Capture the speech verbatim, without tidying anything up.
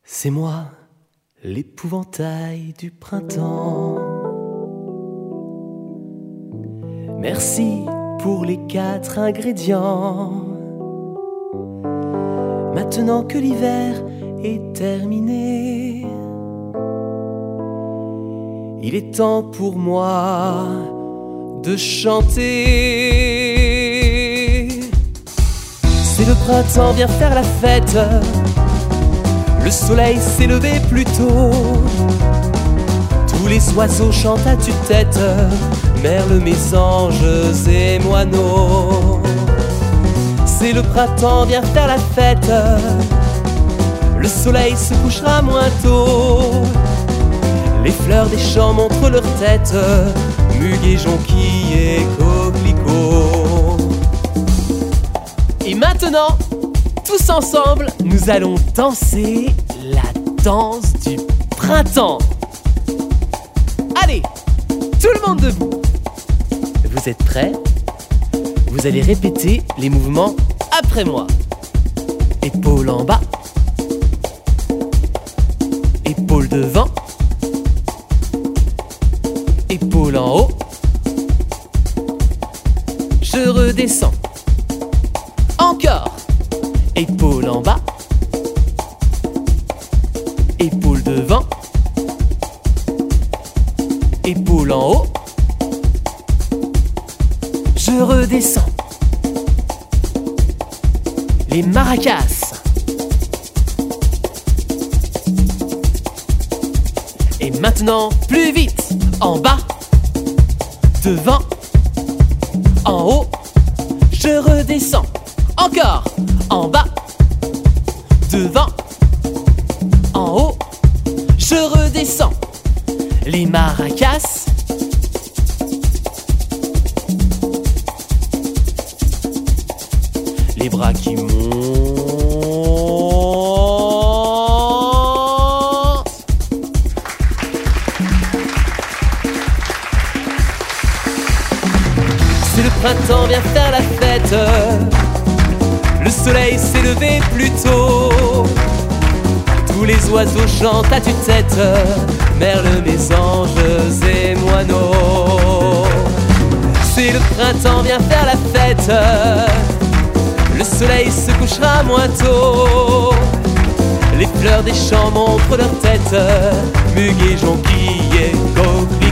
C'est moi, l'épouvantail du printemps. Merci pour les quatre ingrédients. Maintenant que l'hiver est terminé, il est temps pour moi de chanter. C'est le printemps, viens faire la fête. Le soleil s'est levé plus tôt. Tous les oiseaux chantent à tue-tête, merles, mésanges et moineaux. C'est le printemps, viens faire la fête. Le soleil se couchera moins tôt. Les fleurs des champs montrent leur tête, muguet, jonquilles et coquelicots. Et maintenant, tous ensemble, nous allons danser la danse du printemps. Allez, tout le monde debout. Vous êtes prêts? Vous allez répéter les mouvements après moi. Épaules en bas, épaules devant, épaules en haut. Je redescends. Encore. Épaules en bas, épaules devant, épaules en haut. Je redescends. Les maracas. Et maintenant, plus vite. En bas, devant, en haut. Je redescends. Encore. En bas, devant, en haut. Je redescends. Les maracas. Les bras qui montent. C'est le printemps, viens faire la fête. Le soleil s'est levé plus tôt. Tous les oiseaux chantent à tue-tête, merles, mésanges et moineaux. C'est le printemps, viens faire la fête. Le soleil se couchera moins tôt. Les fleurs des champs montrent leur tête, muguet, jonquilles et coquelicots.